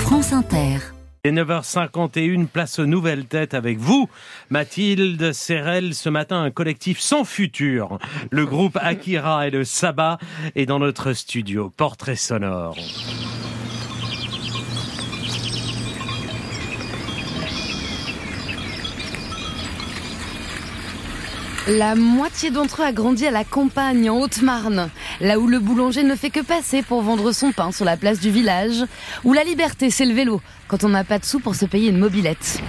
France Inter. Et 9h51, place aux nouvelles têtes avec vous, Mathilde Serrel. Ce matin, un collectif sans futur. Le groupe Akira et le Sabbat est dans notre studio. Portrait sonore. La moitié d'entre eux a grandi à la campagne, en Haute-Marne, là où le boulanger ne fait que passer pour vendre son pain sur la place du village, où la liberté, c'est le vélo, quand on n'a pas de sous pour se payer une mobilette.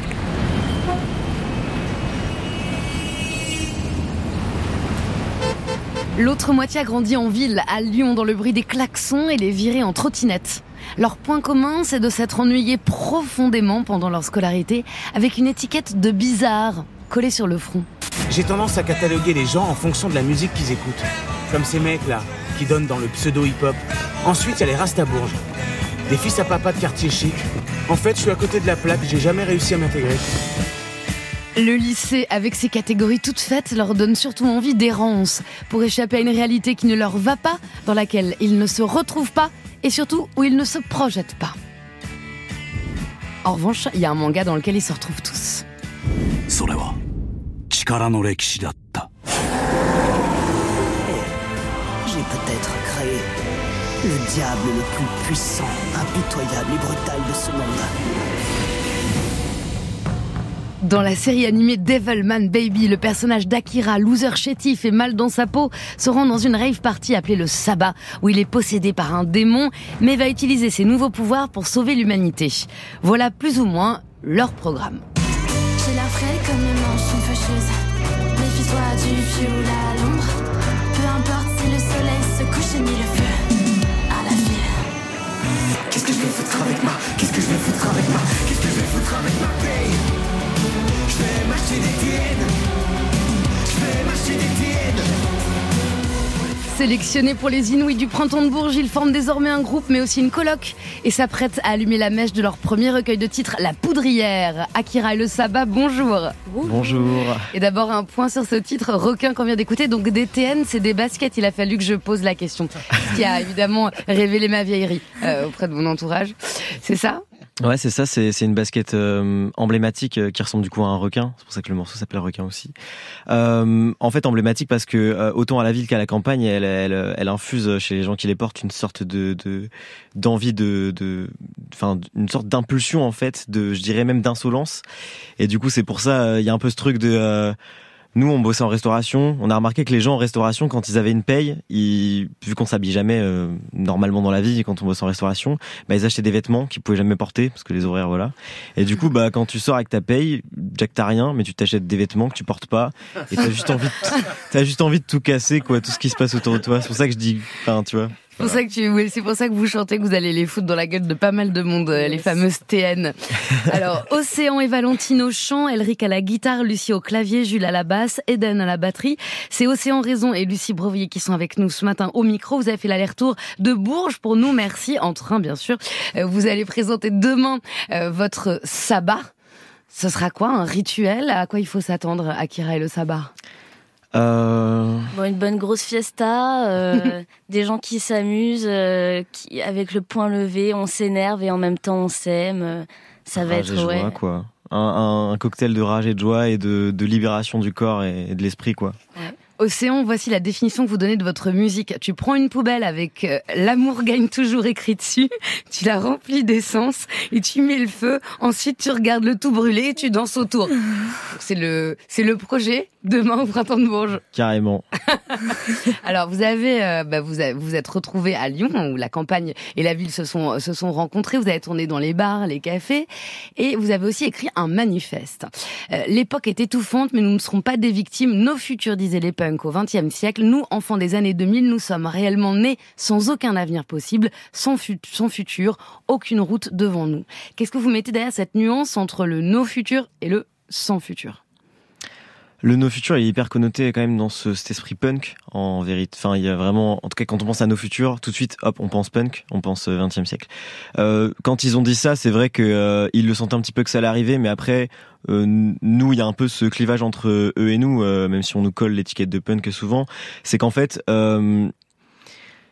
L'autre moitié a grandi en ville, à Lyon, dans le bruit des klaxons et les virées en trottinette. Leur point commun, c'est de s'être ennuyés profondément pendant leur scolarité, avec une étiquette de bizarre collée sur le front. J'ai tendance à cataloguer les gens en fonction de la musique qu'ils écoutent. Comme ces mecs-là, qui donnent dans le pseudo-hip-hop. Ensuite, il y a les Rastabourges. Des fils à papa de quartier chic. En fait, je suis à côté de la plaque, j'ai jamais réussi à m'intégrer. Le lycée, avec ses catégories toutes faites, leur donne surtout envie d'errance, pour échapper à une réalité qui ne leur va pas, dans laquelle ils ne se retrouvent pas, et surtout où ils ne se projettent pas. En revanche, il y a un manga dans lequel ils se retrouvent tous. J'ai peut-être créé le diable le plus puissant, impitoyable et brutal de ce monde. Dans la série animée Devilman Baby, le personnage d'Akira, loser chétif et mal dans sa peau, se rend dans une rave party appelée le Sabbat, où il est possédé par un démon, mais va utiliser ses nouveaux pouvoirs pour sauver l'humanité. Voilà plus ou moins leur programme. J'ai l'air frais comme mes manches sont fâcheuses. Méfie-toi du fioul à l'ombre. Peu importe si le soleil se couche, j'ai mis le feu à la ville. Qu'est-ce que je vais foutre avec moi? Qu'est-ce que je vais foutre avec moi? Qu'est-ce que je vais foutre avec ma paye? Je vais m'acheter des tiennes. Je vais m'acheter des tiennes. Sélectionné pour les Inouïs du Printemps de Bourges, ils forment désormais un groupe mais aussi une coloc et s'apprêtent à allumer la mèche de leur premier recueil de titres, La Poudrière. Akira et le Sabbat, bonjour. Bonjour. Et d'abord un point sur ce titre, Requin qu'on vient d'écouter, donc des TN, c'est des baskets, il a fallu que je pose la question. Ce qui a évidemment révélé ma vieillerie auprès de mon entourage. C'est ça ? Ouais, c'est ça, c'est une basket emblématique qui ressemble du coup à un requin, c'est pour ça que le morceau s'appelle Requin aussi. En fait emblématique parce que autant à la ville qu'à la campagne, elle infuse chez les gens qui les portent une sorte d'envie enfin une sorte d'impulsion en fait, je dirais même d'insolence. Et du coup, c'est pour ça il y a un peu ce truc de nous, on bossait en restauration. On a remarqué que les gens en restauration, quand ils avaient une paye, vu qu'on s'habille jamais normalement dans la vie, quand on bosse en restauration, ils achetaient des vêtements qu'ils pouvaient jamais porter parce que les horaires, voilà. Et du coup, quand tu sors avec ta paye, Jack, t'as rien, mais tu t'achètes des vêtements que tu portes pas, et t'as juste envie de tout casser, quoi, tout ce qui se passe autour de toi. C'est pour ça que je dis, tu vois. C'est pour ça que vous chantez que vous allez les foutre dans la gueule de pas mal de monde, les fameuses TN. Alors, Océan et Valentine au chant, Elric à la guitare, Lucie au clavier, Jules à la basse, Eden à la batterie. C'est Océan Raison et Lucie Brevier qui sont avec nous ce matin au micro. Vous avez fait l'aller-retour de Bourges pour nous, merci, en train bien sûr. Vous allez présenter demain votre Sabbat. Ce sera quoi, un rituel? À quoi il faut s'attendre, Akira et le Sabbat? Une bonne grosse fiesta, des gens qui s'amusent, avec le poing levé, on s'énerve et en même temps on s'aime. Ça va être joie, quoi. Un cocktail de rage et de joie et de libération du corps et de l'esprit, quoi. Ouais. Océan, voici la définition que vous donnez de votre musique. Tu prends une poubelle avec l'amour gagne toujours écrit dessus, tu la remplis d'essence et tu mets le feu. Ensuite, tu regardes le tout brûler et tu danses autour. Donc, c'est le projet demain au Printemps de Bourges. Carrément. Alors, vous êtes retrouvés à Lyon, où la campagne et la ville se sont rencontrés. Vous avez tourné dans les bars, les cafés, et vous avez aussi écrit un manifeste. L'époque est étouffante, mais nous ne serons pas des victimes. Nos futurs, disaient les punks au XXe siècle. Nous, enfants des années 2000, nous sommes réellement nés sans aucun avenir possible, sans futur, aucune route devant nous. Qu'est-ce que vous mettez derrière cette nuance entre le no futur et le sans futur ? Le no futur est hyper connoté quand même dans cet esprit punk, en vérité. Enfin, il y a vraiment, en tout cas, quand on pense à no futur, tout de suite, hop, on pense punk, on pense 20e siècle. Quand ils ont dit ça, c'est vrai que ils le sentaient un petit peu que ça allait arriver, mais après, nous, il y a un peu ce clivage entre eux et nous, même si on nous colle l'étiquette de punk souvent. C'est qu'en fait,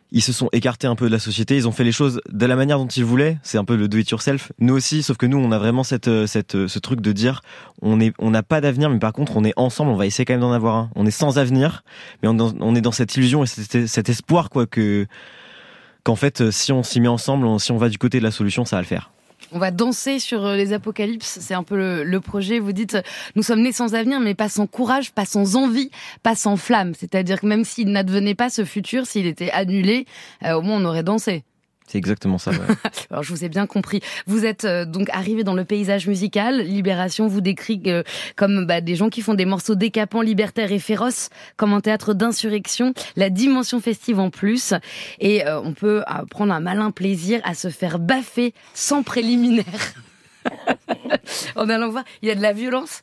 ils se sont écartés un peu de la société, ils ont fait les choses de la manière dont ils voulaient, c'est un peu le do it yourself. Nous aussi, sauf que nous on a vraiment ce truc de dire on n'a pas d'avenir, mais par contre on est ensemble, on va essayer quand même d'en avoir un. On est sans avenir, mais on est dans cette illusion et cet espoir quoi qu'en fait si on s'y met ensemble, si on va du côté de la solution, ça va le faire. On va danser sur les apocalypses, c'est un peu le projet. Vous dites, nous sommes nés sans avenir, mais pas sans courage, pas sans envie, pas sans flamme. C'est-à-dire que même s'il n'advenait pas ce futur, s'il était annulé, au moins on aurait dansé. C'est exactement ça. Ouais. Alors je vous ai bien compris. Vous êtes donc arrivé dans le paysage musical. Libération vous décrit comme des gens qui font des morceaux décapants, libertaires et féroces, comme un théâtre d'insurrection. La dimension festive en plus. Et on peut prendre un malin plaisir à se faire baffer sans préliminaire. En allant voir, il y a de la violence.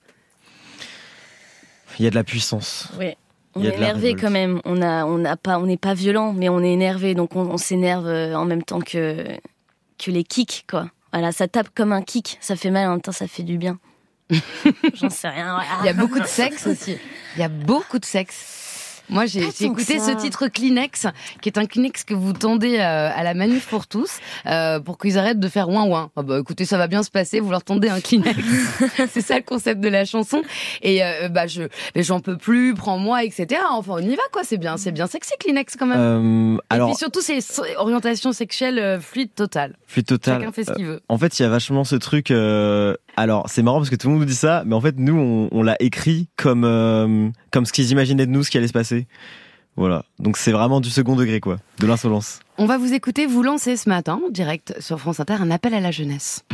Il y a de la puissance. Oui. On est énervé quand même. On n'est pas violent, mais on est énervé, donc on s'énerve en même temps que les kicks, quoi. Voilà, ça tape comme un kick, ça fait mal, en même temps ça fait du bien. J'en sais rien. Il y a beaucoup de sexe aussi. Il y a beaucoup de sexe. Moi, j'ai écouté ce titre Kleenex, qui est un Kleenex que vous tendez à la Manif pour tous, pour qu'ils arrêtent de faire ouin ouin. Ah bah, écoutez, ça va bien se passer, vous leur tendez un Kleenex. C'est ça le concept de la chanson. Et j'en peux plus, prends-moi, etc. Enfin, on y va, quoi. C'est bien sexy Kleenex quand même. Et puis surtout, c'est orientation sexuelle fluide totale. Fluide totale. Chacun fait ce qu'il veut. En fait, il y a vachement ce truc. Alors, c'est marrant parce que tout le monde nous dit ça, mais en fait, nous, on l'a écrit comme ce qu'ils imaginaient de nous, ce qui allait se passer. Voilà. Donc, c'est vraiment du second degré, quoi. De l'insolence. On va vous écouter, vous lancer ce matin, direct sur France Inter, un appel à la jeunesse.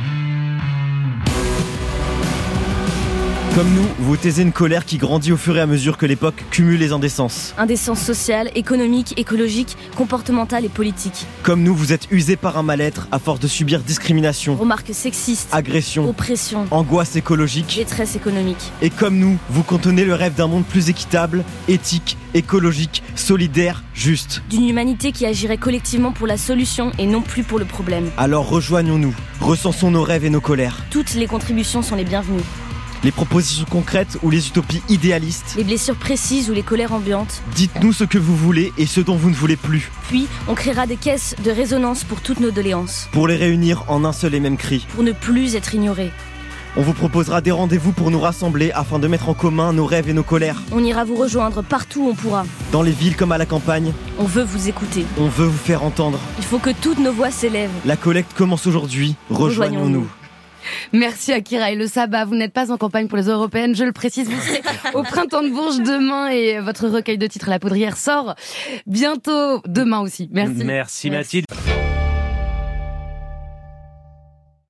Comme nous, vous taisez une colère qui grandit au fur et à mesure que l'époque cumule les indécences. Indécence sociale, économique, écologique, comportementale et politique. Comme nous, vous êtes usés par un mal-être à force de subir discrimination, remarques sexistes, agression, oppression, angoisse écologique, détresse économique. Et comme nous, vous contenez le rêve d'un monde plus équitable, éthique, écologique, solidaire, juste. D'une humanité qui agirait collectivement pour la solution et non plus pour le problème. Alors rejoignons-nous, recensons nos rêves et nos colères. Toutes les contributions sont les bienvenues. Les propositions concrètes ou les utopies idéalistes. Les blessures précises ou les colères ambiantes. Dites-nous ce que vous voulez et ce dont vous ne voulez plus. Puis, on créera des caisses de résonance pour toutes nos doléances. Pour les réunir en un seul et même cri. Pour ne plus être ignorés. On vous proposera des rendez-vous pour nous rassembler afin de mettre en commun nos rêves et nos colères. On ira vous rejoindre partout où on pourra. Dans les villes comme à la campagne. On veut vous écouter. On veut vous faire entendre. Il faut que toutes nos voix s'élèvent. La collecte commence aujourd'hui. Rejoignons-nous. Merci Akira et le Sabbat. Vous n'êtes pas en campagne pour les européennes, je le précise. Vous serez au printemps de Bourges demain et votre recueil de titres La Poudrière sort bientôt demain aussi. Merci. Merci Mathilde.